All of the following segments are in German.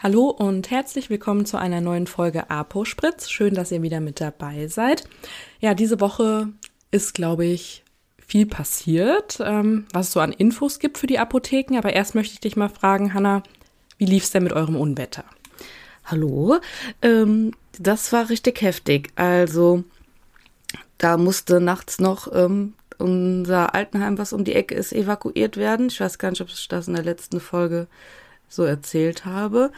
Hallo und herzlich willkommen zu einer neuen Folge Apo-Spritz. Schön, dass ihr wieder mit dabei seid. Ja, diese Woche ist, glaube ich, viel passiert, was es so an Infos gibt für die Apotheken. Aber erst möchte ich dich mal fragen, Hanna, wie lief es denn mit eurem Unwetter? Hallo, das war richtig heftig. Also da musste nachts noch unser Altenheim, was um die Ecke ist, evakuiert werden. Ich weiß gar nicht, ob ich das in der letzten Folge so erzählt habe.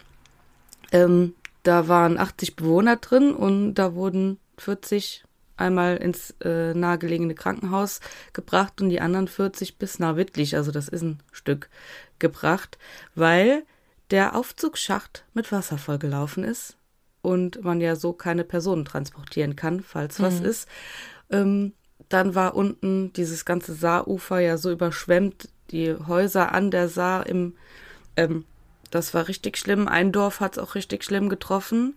Da waren 80 Bewohner drin und da wurden 40 einmal ins nahegelegene Krankenhaus gebracht und die anderen 40 bis nach Wittlich, also das ist ein Stück, gebracht, weil der Aufzugsschacht mit Wasser vollgelaufen ist und man ja so keine Personen transportieren kann, falls was ist. Dann war unten dieses ganze Saarufer ja so überschwemmt, die Häuser an der Saar das war richtig schlimm. Ein Dorf hat es auch richtig schlimm getroffen.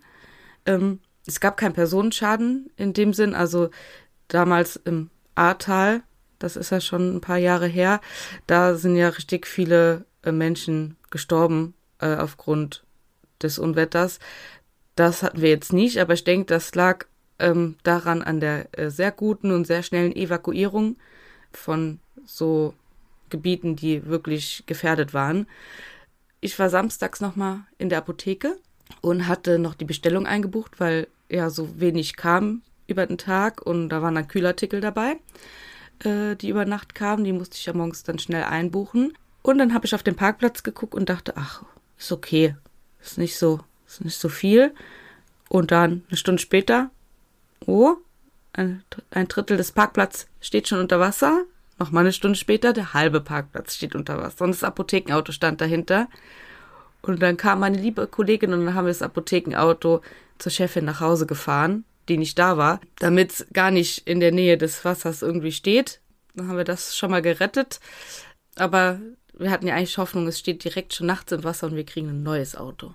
Es gab keinen Personenschaden in dem Sinn. Also damals im Ahrtal, das ist ja schon ein paar Jahre her, da sind ja richtig viele Menschen gestorben aufgrund des Unwetters. Das hatten wir jetzt nicht, aber ich denke, das lag daran an der sehr guten und sehr schnellen Evakuierung von so Gebieten, die wirklich gefährdet waren. Ich war samstags nochmal in der Apotheke und hatte noch die Bestellung eingebucht, weil ja so wenig kam über den Tag und da waren dann Kühlartikel dabei, die über Nacht kamen. Die musste ich ja morgens dann schnell einbuchen. Und dann habe ich auf den Parkplatz geguckt und dachte, ach, ist okay, ist nicht so viel. Und dann eine Stunde später, oh, ein Drittel des Parkplatzes steht schon unter Wasser. Nochmal eine Stunde später, der halbe Parkplatz steht unter Wasser und das Apothekenauto stand dahinter. Und dann kam meine liebe Kollegin und dann haben wir das Apothekenauto zur Chefin nach Hause gefahren, die nicht da war, damit es gar nicht in der Nähe des Wassers irgendwie steht. Dann haben wir das schon mal gerettet. Aber wir hatten ja eigentlich Hoffnung, es steht direkt schon nachts im Wasser und wir kriegen ein neues Auto.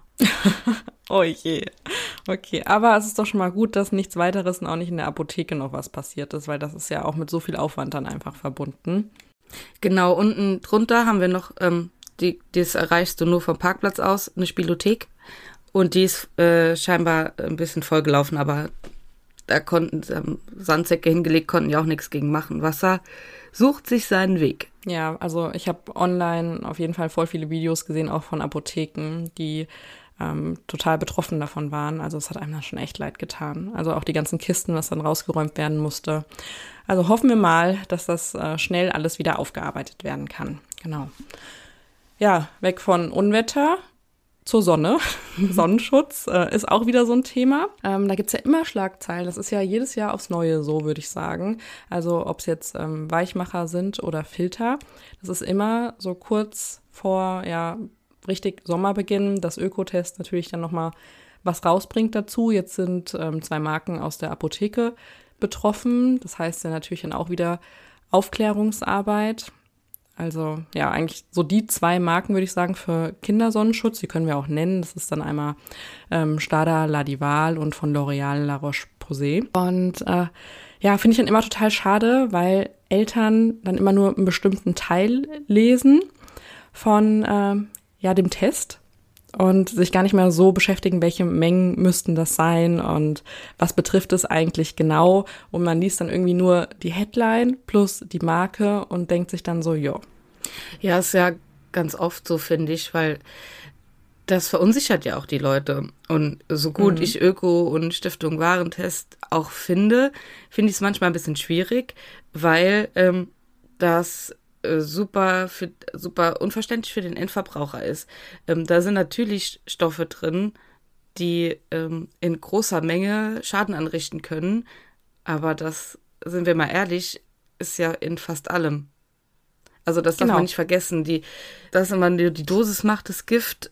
Oh je. Okay, aber es ist doch schon mal gut, dass nichts weiteres und auch nicht in der Apotheke noch was passiert ist, weil das ist ja auch mit so viel Aufwand dann einfach verbunden. Genau, unten drunter haben wir noch, das erreichst du nur vom Parkplatz aus, eine Spielothek. Und die ist scheinbar ein bisschen vollgelaufen, aber da konnten Sandsäcke hingelegt, konnten ja auch nichts gegen machen. Wasser sucht sich seinen Weg. Ja, also ich habe online auf jeden Fall voll viele Videos gesehen, auch von Apotheken, die total betroffen davon waren. Also es hat einem dann schon echt leid getan. Also auch die ganzen Kisten, was dann rausgeräumt werden musste. Also hoffen wir mal, dass das schnell alles wieder aufgearbeitet werden kann. Genau. Ja, weg von Unwetter zur Sonne. Sonnenschutz ist auch wieder so ein Thema. Da gibt's ja immer Schlagzeilen. Das ist ja jedes Jahr aufs Neue so, würde ich sagen. Also ob es jetzt Weichmacher sind oder Filter. Das ist immer so kurz vor, ja, richtig Sommerbeginn, das Ökotest natürlich dann nochmal was rausbringt dazu. Jetzt sind 2 Marken aus der Apotheke betroffen. Das heißt ja natürlich dann auch wieder Aufklärungsarbeit. Also ja, eigentlich so die 2 Marken, würde ich sagen, für Kindersonnenschutz. Die können wir auch nennen. Das ist dann einmal Stada Ladival und von L'Oréal La Roche-Posay. Und ja, finde ich dann immer total schade, weil Eltern dann immer nur einen bestimmten Teil lesen von dem Test und sich gar nicht mehr so beschäftigen, welche Mengen müssten das sein und was betrifft es eigentlich genau. Und man liest dann irgendwie nur die Headline plus die Marke und denkt sich dann so, jo. Ja, ist ja ganz oft so, finde ich, weil das verunsichert ja auch die Leute. Und so gut ich Öko und Stiftung Warentest auch finde ich es manchmal ein bisschen schwierig, weil das super unverständlich für den Endverbraucher ist. Da sind natürlich Stoffe drin, die in großer Menge Schaden anrichten können, aber das, sind wir mal ehrlich, ist ja in fast allem. Also das darf man nicht vergessen. Dass man die Dosis macht, das Gift,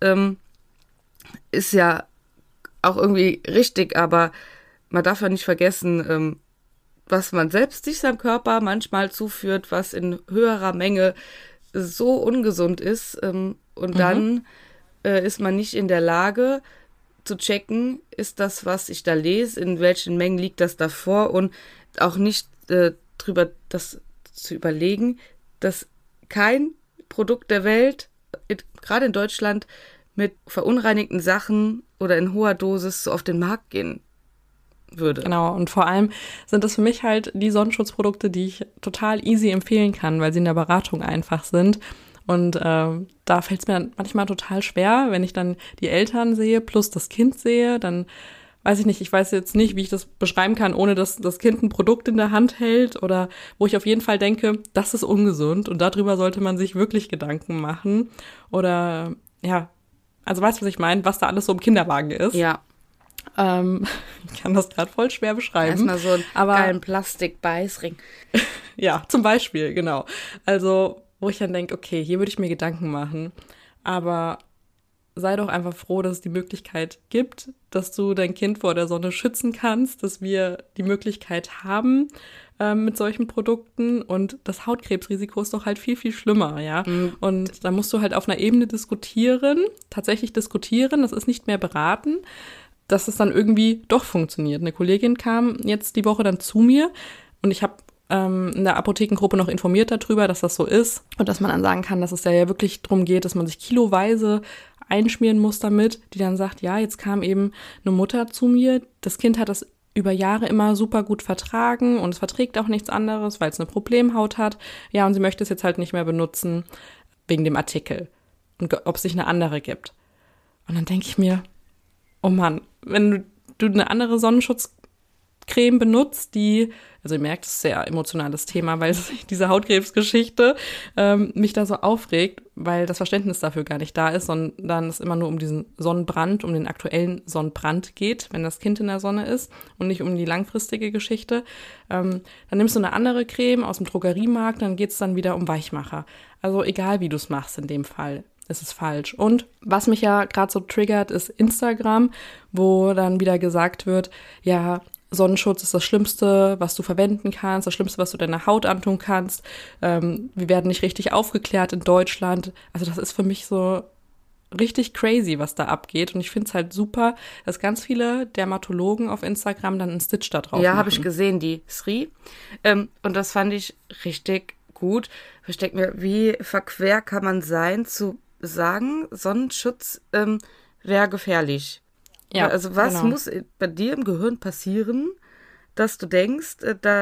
ist ja auch irgendwie richtig, aber man darf ja nicht vergessen, was man selbst sich seinem Körper manchmal zuführt, was in höherer Menge so ungesund ist. Und dann ist man nicht in der Lage zu checken, ist das, was ich da lese, in welchen Mengen liegt das davor und auch nicht drüber das zu überlegen, dass kein Produkt der Welt, gerade in Deutschland, mit verunreinigten Sachen oder in hoher Dosis so auf den Markt gehen würde. Genau, und vor allem sind das für mich halt die Sonnenschutzprodukte, die ich total easy empfehlen kann, weil sie in der Beratung einfach sind. Und da fällt es mir dann manchmal total schwer, wenn ich dann die Eltern sehe plus das Kind sehe, dann weiß ich weiß jetzt nicht, wie ich das beschreiben kann, ohne dass das Kind ein Produkt in der Hand hält oder wo ich auf jeden Fall denke, das ist ungesund und darüber sollte man sich wirklich Gedanken machen. Oder ja, also weißt du, was ich meine, was da alles so im Kinderwagen ist? Ja. Ich kann das gerade voll schwer beschreiben. Erstmal so einen geilen Plastik-Beißring. Ja, zum Beispiel, genau. Also, wo ich dann denke, okay, hier würde ich mir Gedanken machen, aber sei doch einfach froh, dass es die Möglichkeit gibt, dass du dein Kind vor der Sonne schützen kannst, dass wir die Möglichkeit haben mit solchen Produkten und das Hautkrebsrisiko ist doch halt viel, viel schlimmer, ja. Und da musst du halt auf einer Ebene tatsächlich diskutieren, das ist nicht mehr beraten, dass es dann irgendwie doch funktioniert. Eine Kollegin kam jetzt die Woche dann zu mir und ich habe in der Apothekengruppe noch informiert darüber, dass das so ist und dass man dann sagen kann, dass es ja wirklich darum geht, dass man sich kiloweise einschmieren muss damit, die dann sagt, ja, jetzt kam eben eine Mutter zu mir, das Kind hat das über Jahre immer super gut vertragen und es verträgt auch nichts anderes, weil es eine Problemhaut hat. Ja, und sie möchte es jetzt halt nicht mehr benutzen wegen dem Artikel und ob es sich eine andere gibt. Und dann denke ich mir, oh Mann, wenn du eine andere Sonnenschutzcreme benutzt, also ihr merkt, es ist ein sehr emotionales Thema, weil diese Hautkrebsgeschichte mich da so aufregt, weil das Verständnis dafür gar nicht da ist, sondern es immer nur um diesen Sonnenbrand, um den aktuellen Sonnenbrand geht, wenn das Kind in der Sonne ist und nicht um die langfristige Geschichte. Dann nimmst du eine andere Creme aus dem Drogeriemarkt, dann geht es dann wieder um Weichmacher. Also egal, wie du es machst in dem Fall. Es ist falsch. Und was mich ja gerade so triggert, ist Instagram, wo dann wieder gesagt wird, ja, Sonnenschutz ist das Schlimmste, was du verwenden kannst, das Schlimmste, was du deiner Haut antun kannst. Wir werden nicht richtig aufgeklärt in Deutschland. Also das ist für mich so richtig crazy, was da abgeht. Und ich finde es halt super, dass ganz viele Dermatologen auf Instagram dann einen Stitch da drauf machen. Ja, habe ich gesehen, die Sri. Und das fand ich richtig gut. Ich denke mir, wie verquer kann man sein, zu sagen, Sonnenschutz wäre gefährlich. Ja, also was muss bei dir im Gehirn passieren, dass du denkst,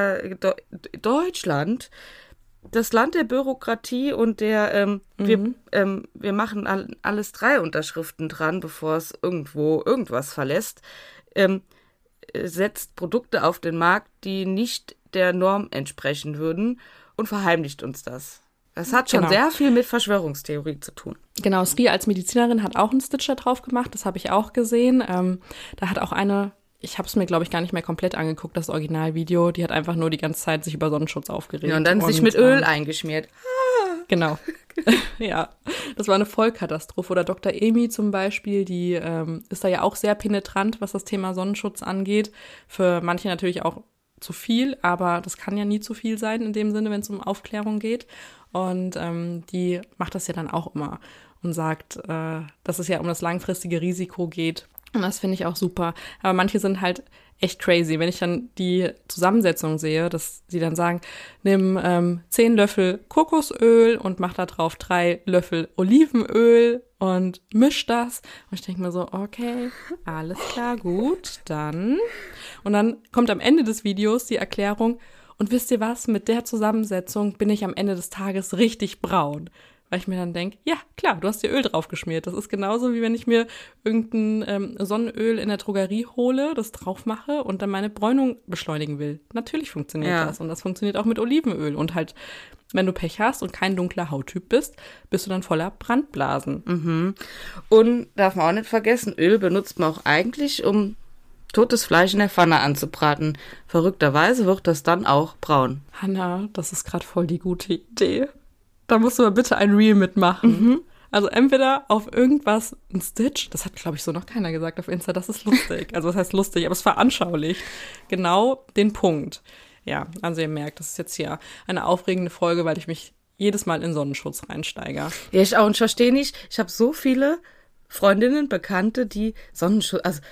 Deutschland, das Land der Bürokratie und der wir machen alles 3 Unterschriften dran, bevor es irgendwas verlässt, setzt Produkte auf den Markt, die nicht der Norm entsprechen würden und verheimlicht uns das. Das hat schon sehr viel mit Verschwörungstheorie zu tun. Genau, Sri als Medizinerin hat auch einen Stitcher drauf gemacht, das habe ich auch gesehen. Da hat auch ich habe es mir, glaube ich, gar nicht mehr komplett angeguckt, das Originalvideo, die hat einfach nur die ganze Zeit sich über Sonnenschutz aufgeregt. Ja, und dann sich mit Öl eingeschmiert. Genau. Ja, das war eine Vollkatastrophe. Oder Dr. Emi zum Beispiel, die ist da ja auch sehr penetrant, was das Thema Sonnenschutz angeht. Für manche natürlich auch zu viel, aber das kann ja nie zu viel sein in dem Sinne, wenn es um Aufklärung geht. Und die macht das ja dann auch immer und sagt, dass es ja um das langfristige Risiko geht. Und das finde ich auch super. Aber manche sind halt echt crazy. Wenn ich dann die Zusammensetzung sehe, dass sie dann sagen, nimm 10 Löffel Kokosöl und mach da drauf 3 Löffel Olivenöl und misch das. Und ich denke mir so, okay, alles klar, gut, dann. Und dann kommt am Ende des Videos die Erklärung, und wisst ihr was, mit der Zusammensetzung bin ich am Ende des Tages richtig braun. Weil ich mir dann denke, ja, klar, du hast dir Öl drauf geschmiert. Das ist genauso, wie wenn ich mir irgendein Sonnenöl in der Drogerie hole, das drauf mache und dann meine Bräunung beschleunigen will. Natürlich funktioniert das. Und das funktioniert auch mit Olivenöl. Und halt, wenn du Pech hast und kein dunkler Hauttyp bist du dann voller Brandblasen. Mhm. Und darf man auch nicht vergessen, Öl benutzt man auch eigentlich, um totes Fleisch in der Pfanne anzubraten. Verrückterweise wird das dann auch braun. Hanna, das ist gerade voll die gute Idee. Da musst du mal bitte ein Reel mitmachen. Mhm. Also entweder auf irgendwas ein Stitch, das hat, glaube ich, so noch keiner gesagt auf Insta, das ist lustig. Also das heißt lustig, aber es veranschaulicht genau den Punkt. Ja, also ihr merkt, das ist jetzt hier eine aufregende Folge, weil ich mich jedes Mal in Sonnenschutz reinsteige. Ja, ich auch, und ich verstehe nicht, ich habe so viele Freundinnen, Bekannte, die Sonnenschutz, also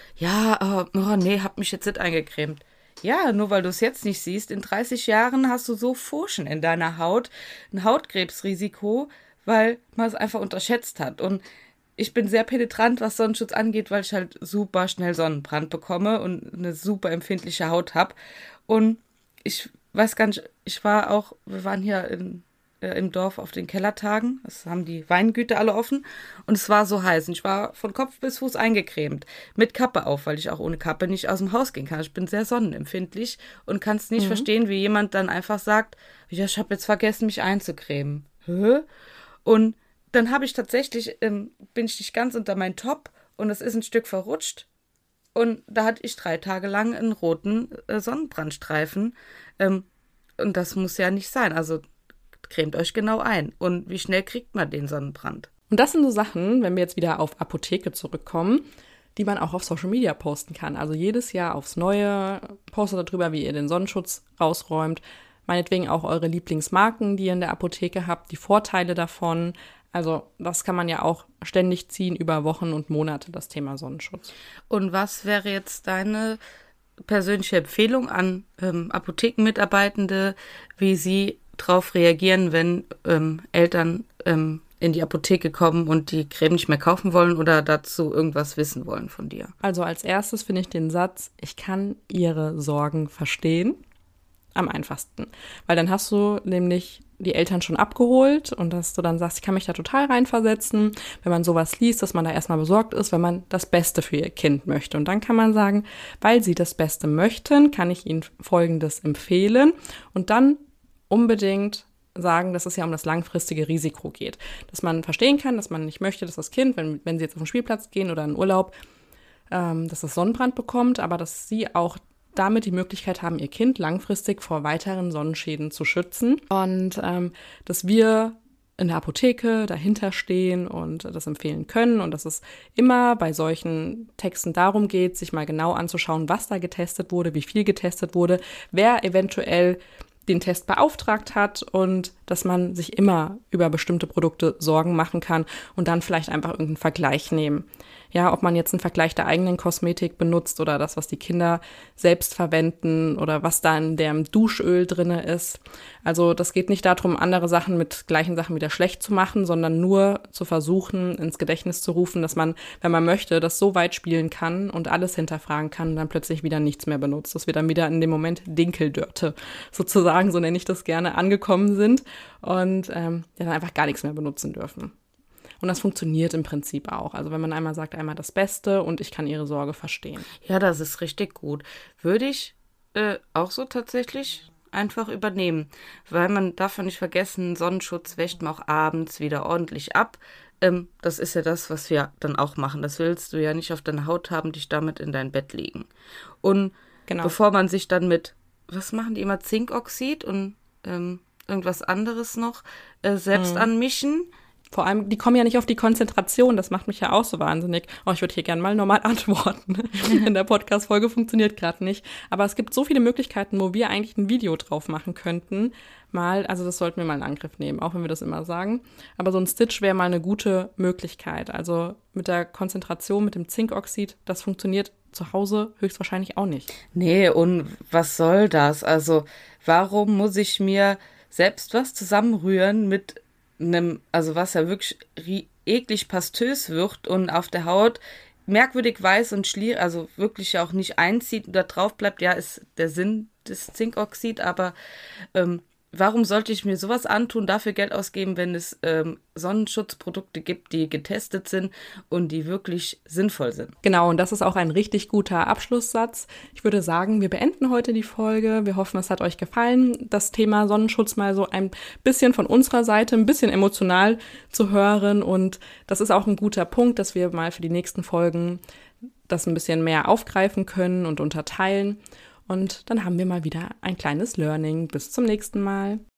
nee, hab mich jetzt nicht eingecremt. Ja, nur weil du es jetzt nicht siehst, in 30 Jahren hast du so Furchen in deiner Haut, ein Hautkrebsrisiko, weil man es einfach unterschätzt hat. Und ich bin sehr penetrant, was Sonnenschutz angeht, weil ich halt super schnell Sonnenbrand bekomme und eine super empfindliche Haut habe. Und ich weiß gar nicht, wir waren hier im Dorf auf den Kellertagen, das haben die Weingüter alle offen und es war so heiß und ich war von Kopf bis Fuß eingecremt, mit Kappe auf, weil ich auch ohne Kappe nicht aus dem Haus gehen kann. Ich bin sehr sonnenempfindlich und kann es nicht verstehen, wie jemand dann einfach sagt, ja, ich habe jetzt vergessen, mich einzucremen. Hä? Und dann habe ich tatsächlich, bin ich nicht ganz unter meinen Top und es ist ein Stück verrutscht und da hatte ich 3 Tage lang einen roten Sonnenbrandstreifen und das muss ja nicht sein, also cremt euch genau ein. Und wie schnell kriegt man den Sonnenbrand? Und das sind so Sachen, wenn wir jetzt wieder auf Apotheke zurückkommen, die man auch auf Social Media posten kann. Also jedes Jahr aufs Neue postet darüber, wie ihr den Sonnenschutz rausräumt. Meinetwegen auch eure Lieblingsmarken, die ihr in der Apotheke habt, die Vorteile davon. Also das kann man ja auch ständig ziehen über Wochen und Monate, das Thema Sonnenschutz. Und was wäre jetzt deine persönliche Empfehlung an Apothekenmitarbeitende, wie sie drauf reagieren, wenn Eltern in die Apotheke kommen und die Creme nicht mehr kaufen wollen oder dazu irgendwas wissen wollen von dir? Also als erstes finde ich den Satz, ich kann ihre Sorgen verstehen, am einfachsten. Weil dann hast du nämlich die Eltern schon abgeholt und dass du dann sagst, ich kann mich da total reinversetzen, wenn man sowas liest, dass man da erstmal besorgt ist, wenn man das Beste für ihr Kind möchte. Und dann kann man sagen, weil sie das Beste möchten, kann ich ihnen Folgendes empfehlen und dann unbedingt sagen, dass es ja um das langfristige Risiko geht. Dass man verstehen kann, dass man nicht möchte, dass das Kind, wenn sie jetzt auf den Spielplatz gehen oder in Urlaub, dass das Sonnenbrand bekommt, aber dass sie auch damit die Möglichkeit haben, ihr Kind langfristig vor weiteren Sonnenschäden zu schützen. Und dass wir in der Apotheke dahinter stehen und das empfehlen können und dass es immer bei solchen Texten darum geht, sich mal genau anzuschauen, was da getestet wurde, wie viel getestet wurde, wer eventuell den Test beauftragt hat und dass man sich immer über bestimmte Produkte Sorgen machen kann und dann vielleicht einfach irgendeinen Vergleich nehmen. Ja, ob man jetzt einen Vergleich der eigenen Kosmetik benutzt oder das, was die Kinder selbst verwenden oder was da in dem Duschöl drinne ist. Also das geht nicht darum, andere Sachen mit gleichen Sachen wieder schlecht zu machen, sondern nur zu versuchen, ins Gedächtnis zu rufen, dass man, wenn man möchte, das so weit spielen kann und alles hinterfragen kann und dann plötzlich wieder nichts mehr benutzt. Dass wir dann wieder in dem Moment Dinkeldörte sozusagen, so nenne ich das gerne, angekommen sind und dann einfach gar nichts mehr benutzen dürfen. Und das funktioniert im Prinzip auch. Also wenn man einmal sagt, einmal das Beste und ich kann ihre Sorge verstehen. Ja, das ist richtig gut. Würde ich auch so tatsächlich einfach übernehmen. Weil man darf ja nicht vergessen, Sonnenschutz wäscht man auch abends wieder ordentlich ab. Das ist ja das, was wir dann auch machen. Das willst du ja nicht auf deiner Haut haben, dich damit in dein Bett legen. Und bevor man sich dann mit, was machen die immer, Zinkoxid und irgendwas anderes noch, selbst anmischen. Vor allem, die kommen ja nicht auf die Konzentration, das macht mich ja auch so wahnsinnig. Oh, ich würde hier gerne mal normal antworten. In der Podcast-Folge funktioniert gerade nicht. Aber es gibt so viele Möglichkeiten, wo wir eigentlich ein Video drauf machen könnten. Also das sollten wir mal in Angriff nehmen, auch wenn wir das immer sagen. Aber so ein Stitch wäre mal eine gute Möglichkeit. Also mit der Konzentration, mit dem Zinkoxid, das funktioniert zu Hause höchstwahrscheinlich auch nicht. Nee, und was soll das? Also warum muss ich mir selbst was zusammenrühren mit also was ja wirklich eklig pastös wird und auf der Haut merkwürdig weiß und also wirklich auch nicht einzieht und da drauf bleibt, ja, ist der Sinn des Zinkoxid, aber warum sollte ich mir sowas antun, dafür Geld ausgeben, wenn es Sonnenschutzprodukte gibt, die getestet sind und die wirklich sinnvoll sind? Genau, und das ist auch ein richtig guter Abschlusssatz. Ich würde sagen, wir beenden heute die Folge. Wir hoffen, es hat euch gefallen, das Thema Sonnenschutz mal so ein bisschen von unserer Seite, ein bisschen emotional zu hören. Und das ist auch ein guter Punkt, dass wir mal für die nächsten Folgen das ein bisschen mehr aufgreifen können und unterteilen. Und dann haben wir mal wieder ein kleines Learning. Bis zum nächsten Mal.